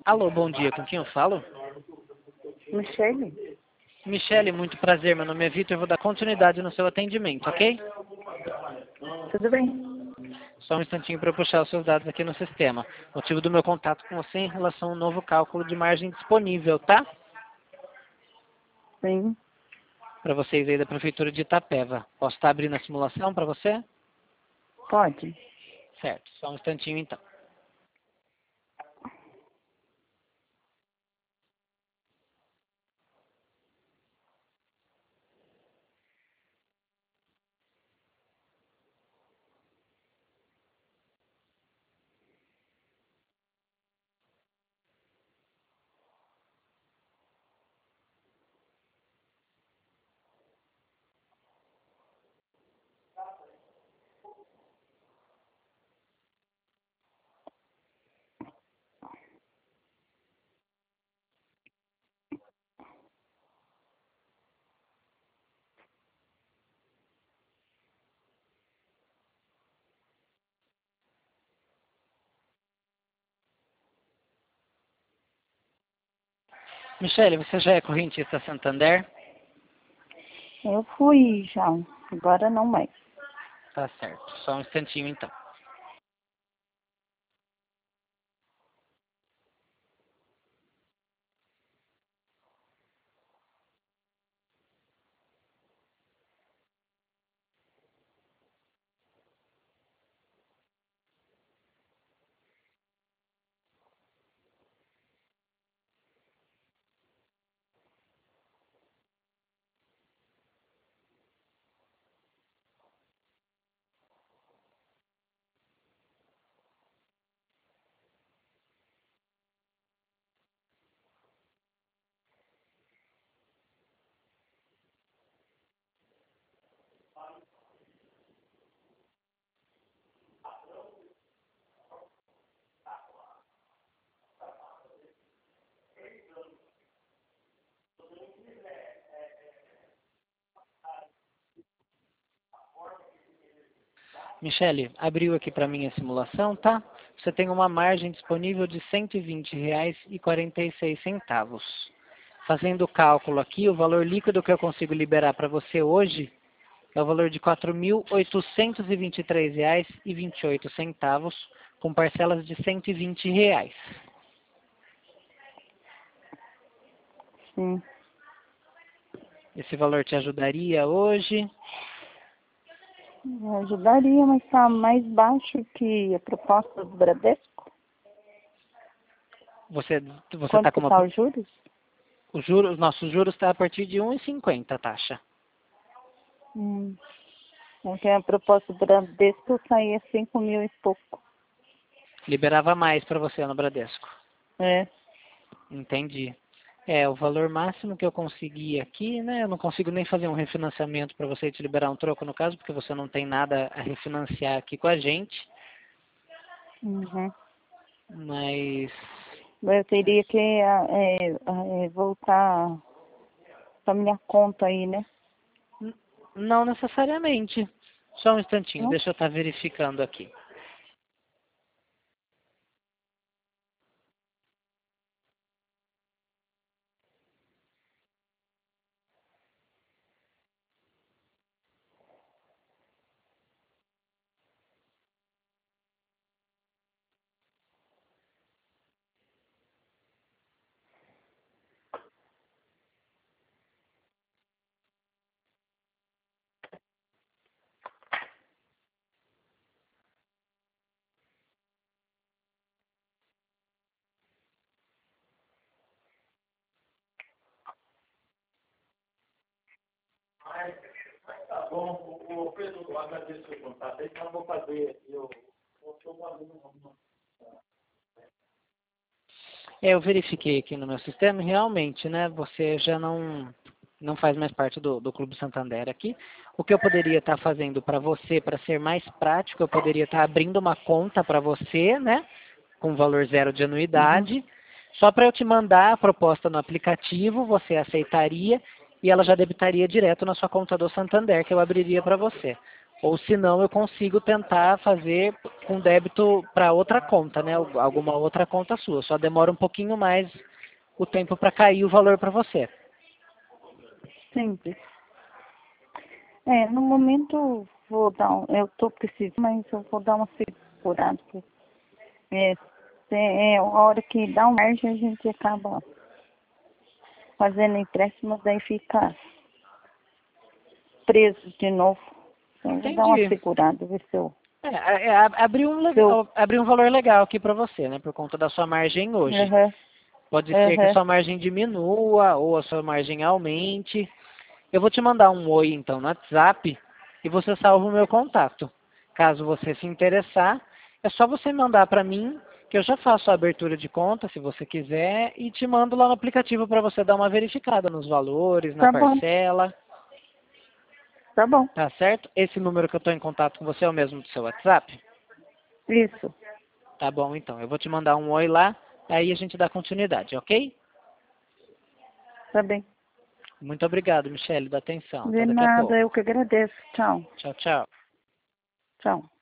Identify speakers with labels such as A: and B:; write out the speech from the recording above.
A: Alô, bom dia, com quem eu falo?
B: Michele?
A: Michele, muito prazer, meu nome é Vitor, eu vou dar continuidade no seu atendimento, ok?
B: Tudo bem?
A: Só um instantinho para eu puxar os seus dados aqui no sistema. Motivo do meu contato com você em relação ao novo cálculo de margem disponível, tá?
B: Sim.
A: Para vocês aí da Prefeitura de Itapeva. Posso estar abrindo a simulação para você?
B: Pode.
A: Certo, só um instantinho então. Michele, você já é correntista Santander?
B: Eu fui já. Agora não mais.
A: Tá certo, só um instantinho então. Michele, abriu aqui para mim a simulação, tá? Você tem uma margem disponível de R$ 120,46. Fazendo o cálculo aqui, o valor líquido que eu consigo liberar para você hoje é o valor de R$ 4.823,28, com parcelas de R$ 120.
B: Sim.
A: Esse valor te ajudaria hoje?
B: Me ajudaria, mas tá mais baixo que a proposta do Bradesco.
A: Você
B: Quanto
A: está com
B: que
A: uma...
B: tá os juros?
A: Os nossos juros está a partir de 1,50 a taxa.
B: Porque a proposta do Bradesco saía 5 mil e pouco.
A: Liberava mais para você no Bradesco.
B: É.
A: Entendi. O valor máximo que eu consegui aqui, né? Eu não consigo nem fazer um refinanciamento para você te liberar um troco no caso, porque você não tem nada a refinanciar aqui com a gente.
B: Uhum.
A: Mas
B: Eu teria que voltar pra minha conta aí, né?
A: não necessariamente. Só um instantinho,
B: Não?
A: deixa eu estar verificando aqui.
C: Tá bom, o Pedro, eu agradeço o seu contato. Então, eu vou fazer. Eu sou um aluno.
A: Eu verifiquei aqui no meu sistema e realmente, né? Você já não faz mais parte do Clube Santander aqui. O que eu poderia estar fazendo para você, para ser mais prático, eu poderia estar abrindo uma conta para você, né? Com valor zero de
B: Uhum.
A: anuidade. Só para eu te mandar a proposta no aplicativo, você aceitaria e ela já debitaria direto na sua conta do Santander, que eu abriria para você. Ou se não, eu consigo tentar fazer com débito para outra conta, né? Alguma outra conta sua. Só demora um pouquinho mais o tempo para cair o valor para você.
B: Simples. No momento eu estou precisando, mas eu vou dar uma segurada. A hora que dá um margem, a gente acaba fazendo empréstimo, daí fica preso de novo. Então, eu vou dar uma
A: Entendi.
B: segurada, ver se eu...
A: Abrir um valor legal aqui para você, né? Por conta da sua margem hoje.
B: Uhum,
A: Pode ser que a sua margem diminua ou a sua margem aumente. Eu vou te mandar um oi então no WhatsApp e você salva o meu contato. Caso você se interessar, é só você mandar para mim que eu já faço a abertura de conta, se você quiser, e te mando lá no aplicativo para você dar uma verificada nos valores, na
B: Tá bom,
A: parcela.
B: tá bom.
A: Tá certo? Esse número que eu estou em contato com você é o mesmo do seu WhatsApp?
B: Isso,
A: Tá bom, então. Eu vou te mandar um oi lá, aí a gente dá continuidade, ok?
B: tá bem.
A: Muito obrigado, Michele, da atenção.
B: De
A: Até daqui a
B: nada,
A: pouco.
B: eu que agradeço. Tchau,
A: Tchau, tchau.
B: tchau.